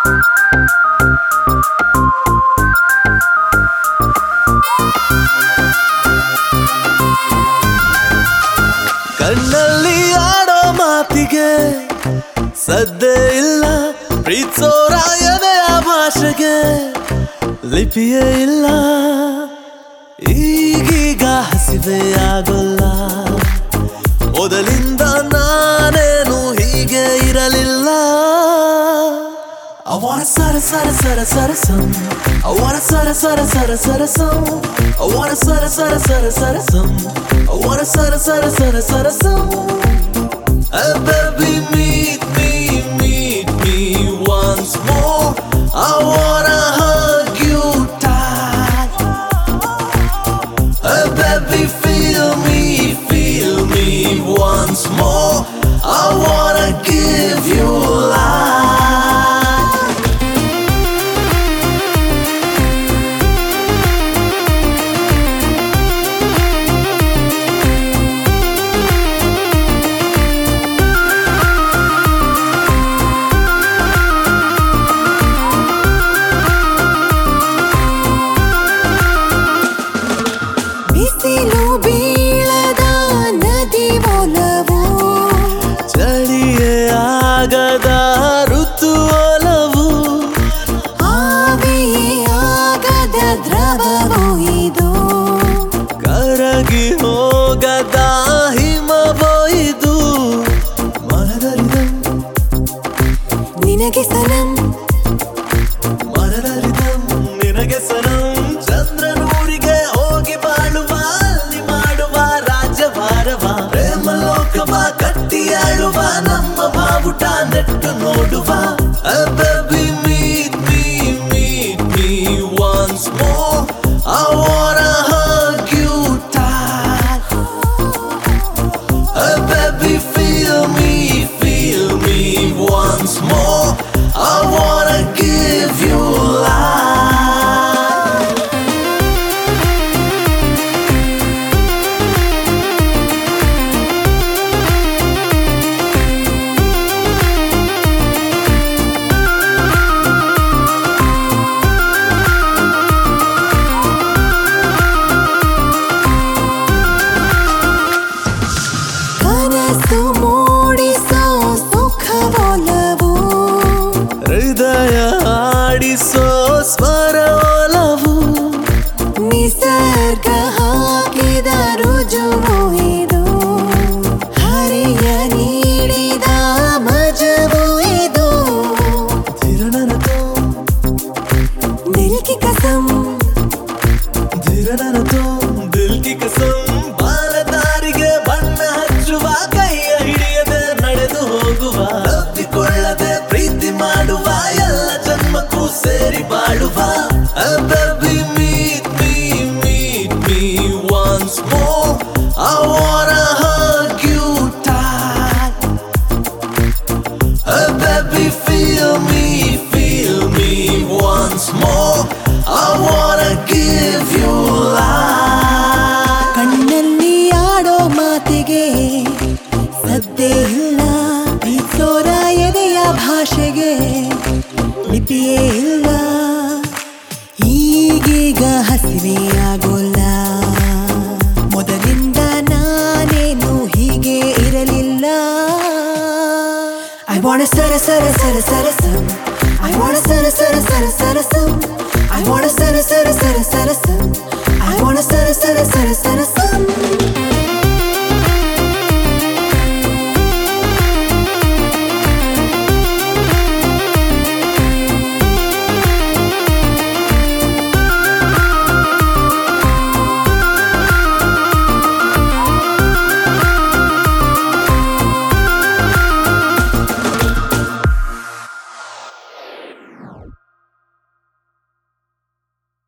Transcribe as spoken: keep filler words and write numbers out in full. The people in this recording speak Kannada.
ಕಣ್ಣಲ್ಲಿ ಆಡೋ ಮಾತಿಗೆ ಸದ್ದೇ ಇಲ್ಲ, ಪ್ರೀತ್ಸೋರ ಎದೆಯ ಭಾಷೆಗೆ ಲಿಪಿಯೇ ಇಲ್ಲ. ಈಗೀಗ ಹಸಿವೆ ಆಗೋಲ್ಲ, ಮೊದಲಿಂದ ನಾನೇನು ಹೀಗೆ ಇರಲಿಲ್ಲ. I wanna sara sara sara sara sum. I wanna sara sara sara sara sum. I wanna sara sara sara sara sum. I wanna sara sara sara sara sum. Hey baby, meet me, meet me once more. I wanna hug you tight. Hey baby, feel me, feel me once more. I wanna give you life. ಬಿಸಿಲು ಬೀಳದ ನದಿ ಒಲವು, ಚಳಿಯೇ ಆಗದ ಋತು ಒಲವು, ಆವಿಯೇ ಆಗದ ದ್ರವವು ಇದು, ಕರಗಿ ಹೋಗದ ಹಿಮವೋ ಇದು. ಮನದರಿದಂ ನಿನಗೆ ಸನಂ, ಮನದರಿದಂ ನಿನಗೆ ಸನಂ. ಚಂದ್ರನೂರಿಗೆ ಹೋಗಿ ಬಾಳುವ, ಅಲ್ಲಿ ಮಾಡುವ ರಾಜಭಾರವ, ಪ್ರೇಮ ಲೋಕವ ಕಟ್ಟಿಯಾಳುವ, ನಮ್ಮ ಬಾವುಟ ನೆಟ್ಟು ನೋಡುವ. Hey baby, meet me, meet me once more. I wanna hug you tight. Hey baby, feel me, feel me once more. I wanna give you life. ಕನಸು ಮೂಡಿಸೋ ಸುಖವೊಲವು, ಹೃದಯ ಆಡಿಸೋ ಸ್ವರ ಒಲವು, ನಿಸರ್ಗ ಹಾಕಿದ ರುಜುವು ಇದು, ಹರಿಯ ನೀಡಿದ ಮಜವು ಇದು. ಧಿರಣನತೋ ದಿಲ್ ಕಿ ಕಸಂ, ಧಿರಣನತೋ ದಿಲ್ ಕಿ ಕಸಂ. ಬಾಲದಾರಿಗೆ ಬಣ್ಣ ಹಚ್ಚುವ, ಕೈಯ ಹಿಡಿಯದೆ ನಡೆದು ಹೋಗುವ, ತಪ್ಪಿಕೊಳ್ಳದೆ ಪ್ರೀತಿ ಮಾಡುವ, ಎಲ್ಲ ಜನ್ಮಕ್ಕೂ ಸೇರಿ ಬಾಳುವ. Hey baby, meet me, meet me once more. I wanna hug you tight. Hey baby, feel me, feel me once more. I wanna give you life. ಕಣ್ಣಲ್ಲಿ ಆಡೋ ಮಾತಿಗೆ ಸದ್ದೇ ಇಲ್ಲ, ಪ್ರೀತ್ಸೋರ ಎದೆಯ ಭಾಷೆಗೆ ಲಿಪಿಯೇ ಇಲ್ಲ. ಈಗೀಗ ಹಸಿವೆ ಆಗೋಲ್ಲ, ಮೊದಲಿಂದ ನಾನೇನು ಹೀಗೆ ಇರಲಿಲ್ಲ. I wanna sara sara sara sara sum. I wanna sara sara sara sara sum.